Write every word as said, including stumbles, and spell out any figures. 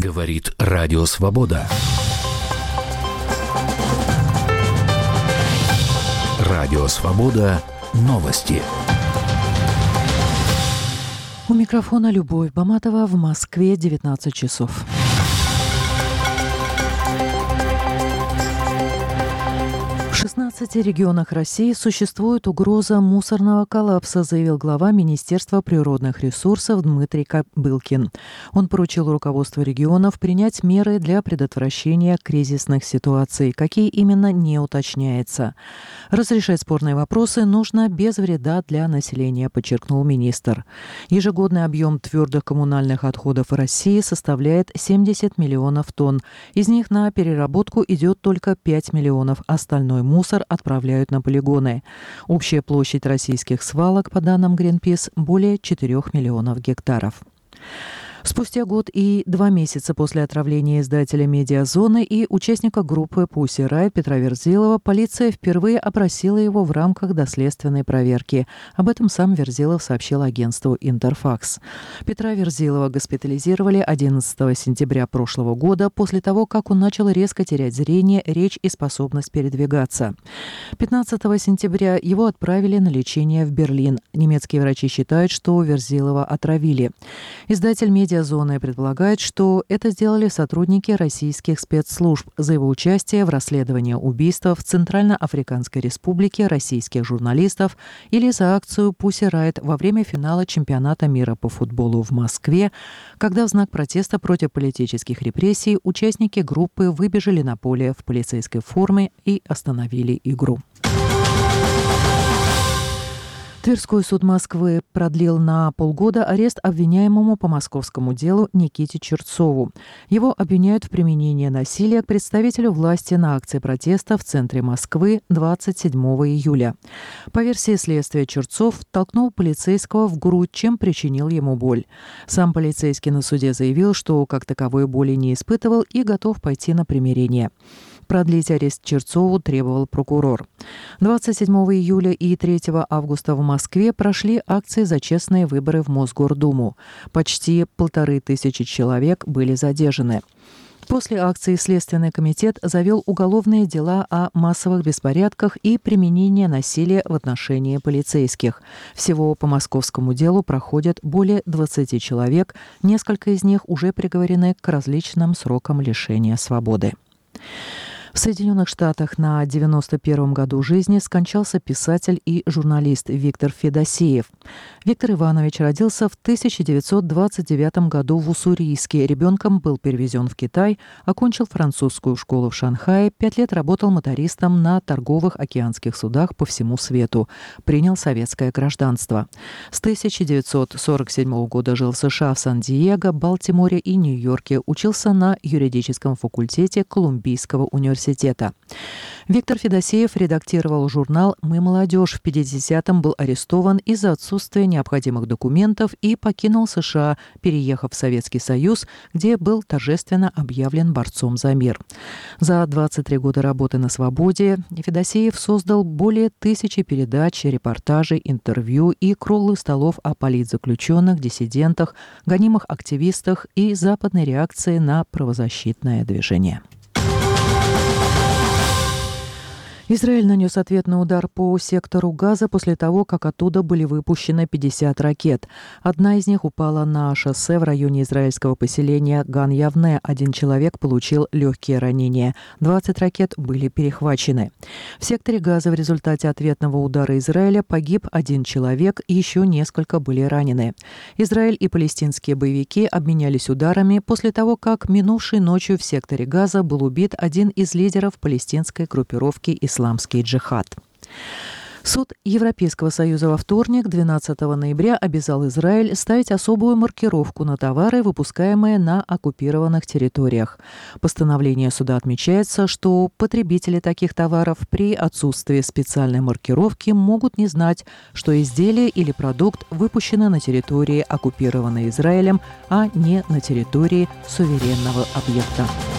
Говорит Радио Свобода. Радио Свобода. Новости. У микрофона Любовь Баматова. В Москве девятнадцать часов. В шестнадцати регионах России существует угроза мусорного коллапса, заявил глава Министерства природных ресурсов Дмитрий Кобылкин. Он поручил руководству регионов принять меры для предотвращения кризисных ситуаций. Какие именно, не уточняется. Разрешать спорные вопросы нужно без вреда для населения, подчеркнул министр. Ежегодный объем твердых коммунальных отходов в России составляет семьдесят миллионов тонн. Из них на переработку идет только пять миллионов, остальной мусор отправляют на полигоны. Общая площадь российских свалок, по данным Greenpeace, более четырёх миллионов гектаров. Спустя год и два месяца после отравления издателя «Медиазоны» и участника группы Pussy Riot Петра Верзилова полиция впервые опросила его в рамках доследственной проверки. Об этом сам Верзилов сообщил агентству «Интерфакс». Петра Верзилова госпитализировали одиннадцатого сентября прошлого года после того, как он начал резко терять зрение, речь и способность передвигаться. пятнадцатого сентября его отправили на лечение в Берлин. Немецкие врачи считают, что Верзилова отравили. Издатель «Медиазоны» Зоны предполагает, что это сделали сотрудники российских спецслужб за его участие в расследовании убийства в Центральноафриканской Республике российских журналистов или за акцию Pussy Riot во время финала чемпионата мира по футболу в Москве, когда в знак протеста против политических репрессий участники группы выбежали на поле в полицейской форме и остановили игру. Тверской суд Москвы продлил на полгода арест обвиняемому по московскому делу Никите Черцову. Его обвиняют в применении насилия к представителю власти на акции протеста в центре Москвы двадцать седьмого июля. По версии следствия, Черцов толкнул полицейского в грудь, чем причинил ему боль. Сам полицейский на суде заявил, что как таковой боли не испытывал и готов пойти на примирение. Продлить арест Черцову требовал прокурор. двадцать седьмого июля и третьего августа в Москве прошли акции за честные выборы в Мосгордуму. Почти полторы тысячи человек были задержаны. После акции Следственный комитет завел уголовные дела о массовых беспорядках и применении насилия в отношении полицейских. Всего по московскому делу проходят более двадцати человек, несколько из них уже приговорены к различным срокам лишения свободы. В Соединенных Штатах на девяносто первом году жизни скончался писатель и журналист Виктор Федосеев. Виктор Иванович родился в тысяча девятьсот двадцать девятом году в Уссурийске. Ребенком был перевезен в Китай, окончил французскую школу в Шанхае, пять лет работал мотористом на торговых океанских судах по всему свету. Принял советское гражданство. С тысяча девятьсот сорок седьмого года жил в США, в Сан-Диего, Балтиморе и Нью-Йорке. Учился на юридическом факультете Колумбийского университета. Виктор Федосеев редактировал журнал «Мы молодежь». В пятидесятом был арестован из-за отсутствия необходимых документов и покинул США, переехав в Советский Союз, где был торжественно объявлен борцом за мир. За двадцать три года работы на свободе Федосеев создал более тысячи передач, репортажей, интервью и круглых столов о политзаключенных, диссидентах, гонимых активистах и западной реакции на правозащитное движение. Израиль нанес ответный удар по сектору Газа после того, как оттуда были выпущены пятьдесят ракет. Одна из них упала на шоссе в районе израильского поселения Ган-Явне. Один человек получил легкие ранения. двадцать ракет были перехвачены. В секторе Газа в результате ответного удара Израиля погиб один человек, и еще несколько были ранены. Израиль и палестинские боевики обменялись ударами после того, как минувшей ночью в секторе Газа был убит один из лидеров палестинской группировки «Исламский джихад». Суд Европейского Союза во вторник, двенадцатого ноября, обязал Израиль ставить особую маркировку на товары, выпускаемые на оккупированных территориях. Постановление суда отмечается, что потребители таких товаров при отсутствии специальной маркировки могут не знать, что изделие или продукт выпущены на территории, оккупированной Израилем, а не на территории суверенного объекта.